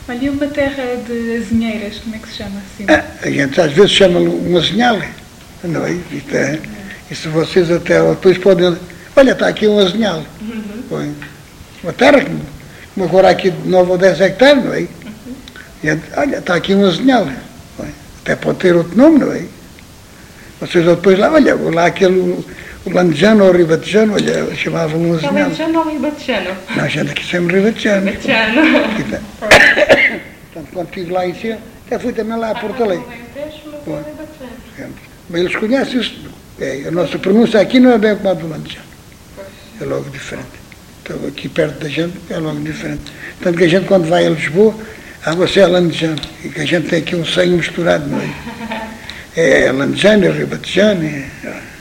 Olha, e uma terra de azinheiras, como é que se chama assim? A gente às vezes chama um azinhal, não é? Isso vocês até depois podem... Olha, está aqui um azinhal. Uma terra, como agora aqui de 9 ou 10 hectares, não é? Olha, está aqui um azinhal. Até pode ter outro nome, não é? Vocês depois lá, olha, lá aquele... O Landejano ou o Ribatejano, olha, chamavam um azinhal. É o Landejano ou o Ribatejano? Não, a gente aqui sempre Ribatejano. Ribatejano. Portanto, quando estive lá em cima, até fui também lá a Porto Alegre. Mas eles conhecem isso. A nossa pronúncia aqui não é bem como a do Landejano. É logo diferente. Então, aqui perto da gente é logo diferente. Tanto que a gente, quando vai a Lisboa, você é Landejano. E que a gente tem aqui um sangue misturado, não é? É Landejano, é Ribatejano,